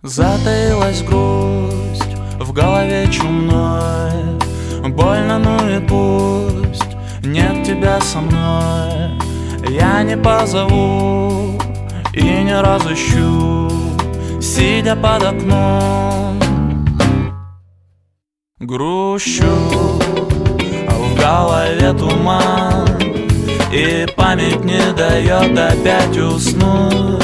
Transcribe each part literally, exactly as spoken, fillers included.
Затаилась грусть в голове чумной. Больно, ну и пусть нет тебя со мной. Я не позову и не разыщу, сидя под окном. Грущу, в голове туман, и память не дает опять уснуть.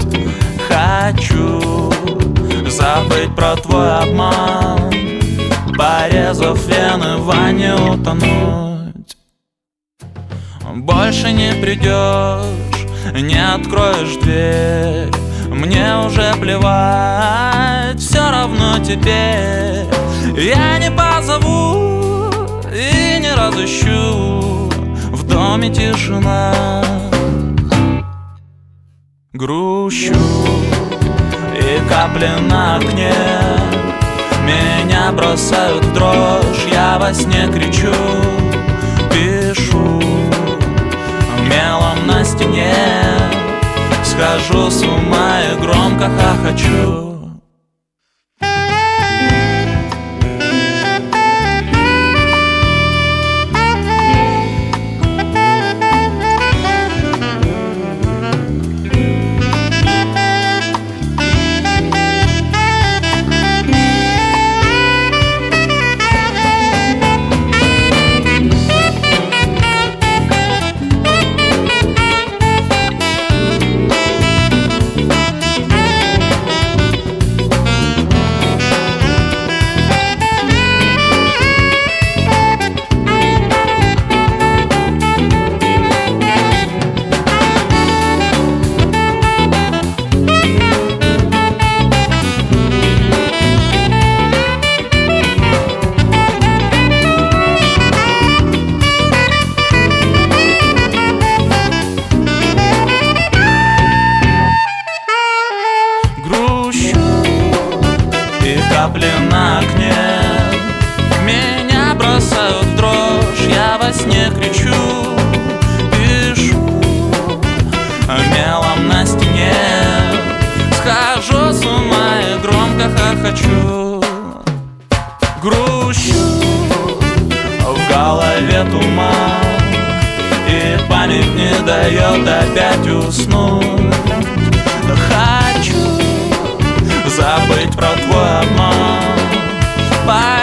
Хочу забыть про твой обман, порезав вены в ванне утонуть. Больше не придешь, не откроешь дверь. Мне уже плевать, все равно теперь. Я не позову и не разыщу, в доме тишина. Грущу, и капли на окне меня бросают в дрожь. Я во сне кричу, пишу мелом на стене. Схожу с ума и громко хохочу. Капли на окне меня бросают в дрожь. Я во сне кричу, пишу мелом на стене. Схожу с ума и громко хохочу. Грущу, в голове туман, и память не дает опять уснуть. Хочу забыть про твой обман.